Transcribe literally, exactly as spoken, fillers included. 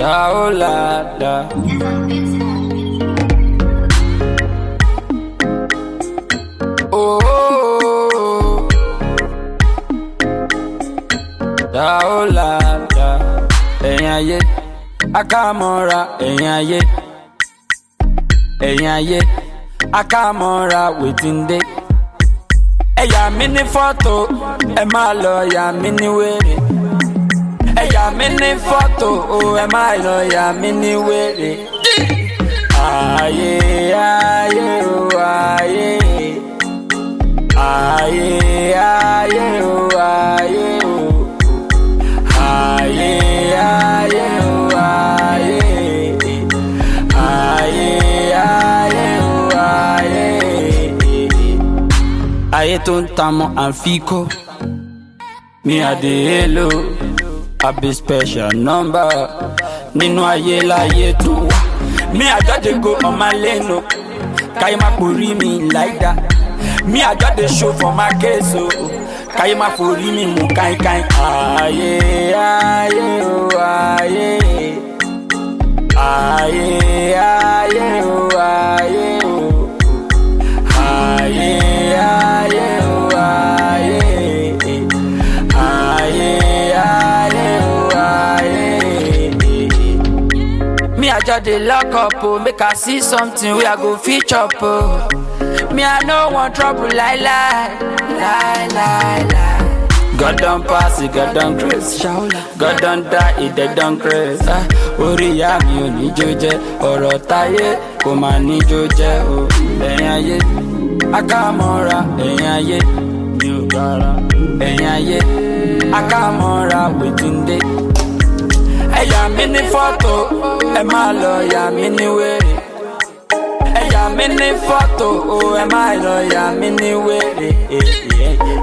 Da oh la da. Oh, oh, oh. Da oh la da. Ẹ̀yin ayé, akámọ́ra ẹ̀yin ayé. Ẹ̀yin ayé, akámọ́ra wetin dey. Ẹ yà mí ní fọ́tò, ẹ máa lọ yà mí ní wèrè. Ẹ yà mí ní fọ́tò, o ẹ máa lọ yà mí ní wèrè. Ayé ayé o ayé. Ayé ayé o ayé o. Ayé ayé o ayé. Ayé ayé o ayé. Ayé tó ń ta mọ́ àǹfíkó. Me a dey hello, I be special number. Nínú ayé láyé tó wà. Me I just dey go on my lane o. Káyé má porí mi like that. Me I just dey show for my case o. Káyé má forí mi mú káínkáín. Ayé ayé o ayé. Ayé ayé o ayé o. Ayé ayé o ayé. Ayé ayé o ayé. Me I just dey lock up o, make I see something wey I go fit chop o. Me I no want trouble lie lie, lie lie lie. God don pass it, God don grace. God don die, it dead don grace. Orí ìyá mi ò ní jó jẹ́, ọ̀rọ̀ táyé kò máa ní jó jẹ́ o. Ẹ̀yin ayé, akámọ́ra ẹ̀yin ayé. Mi ò gbára. Ẹ̀yin ayé, akámọ́ra wetin dey. Ẹ yà mí ní fọ́tò, ẹ máa lọ yà mí ní wèrè. Ẹ yà mí ní fọ́tò, o ẹ máa lọ yà mí ní wèrè.